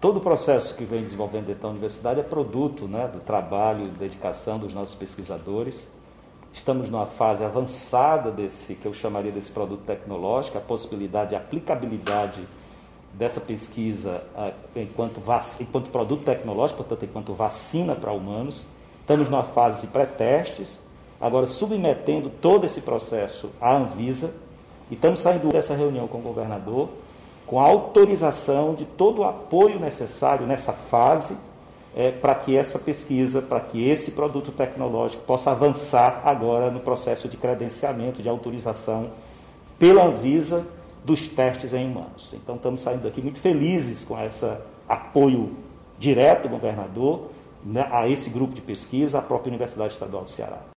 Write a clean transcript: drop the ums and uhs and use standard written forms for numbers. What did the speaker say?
todo o processo que vem desenvolvendo dentro da universidade é produto, né, do trabalho e dedicação dos nossos pesquisadores. Estamos numa fase avançada desse, que eu chamaria desse produto tecnológico, a possibilidade de aplicabilidade dessa pesquisa enquanto produto tecnológico, portanto, enquanto vacina para humanos. Estamos numa fase de pré-testes, agora submetendo todo esse processo à Anvisa, e estamos saindo dessa reunião com o governador com a autorização de todo o apoio necessário nessa fase para que essa pesquisa, para que esse produto tecnológico possa avançar agora no processo de credenciamento, de autorização pela Anvisa dos testes em humanos. Então, estamos saindo daqui muito felizes com esse apoio direto do governador, né, a esse grupo de pesquisa, à própria Universidade Estadual do Ceará.